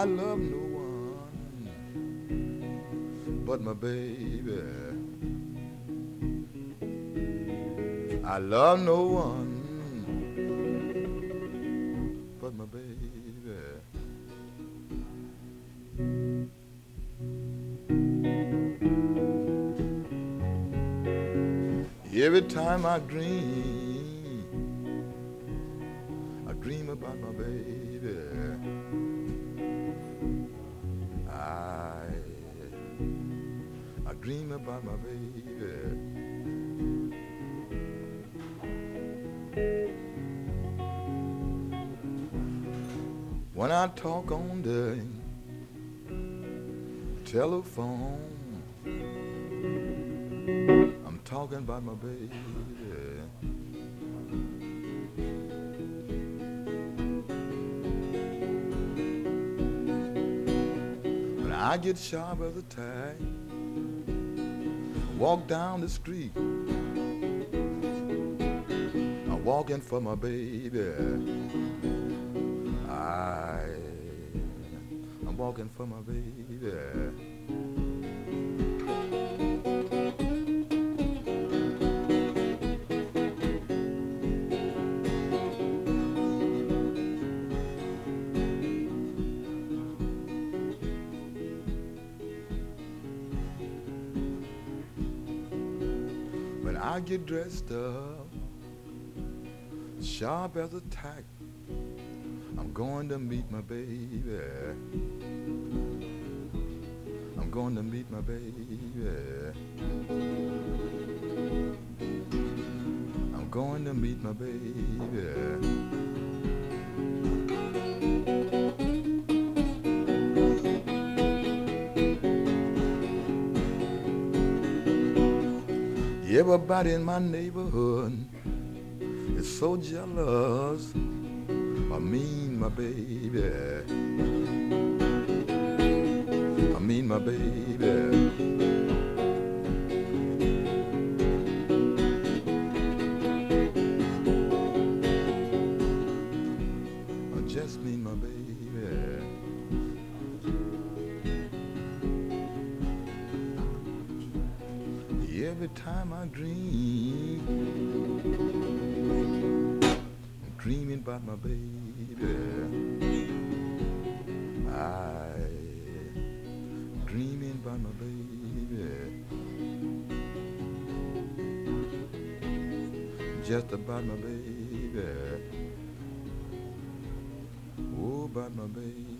love no one but my baby. I love no one but my baby. Every time I dream about my baby. I I dream about my baby. When I talk on the telephone, I'm talking about my baby. When I get sharp as a tack, walk down the street, I'm walking for my baby. I'm walking for my baby. When I get dressed up, sharp as a tack, I'm going to meet my baby. I'm going to meet my baby. I'm going to meet my baby. Everybody in my neighborhood is so jealous of me and my baby. I mean my baby. I just mean my baby. Every time I dream, I'm dreaming about my baby. I dreaming about my baby. Just about my baby. Oh, about my baby.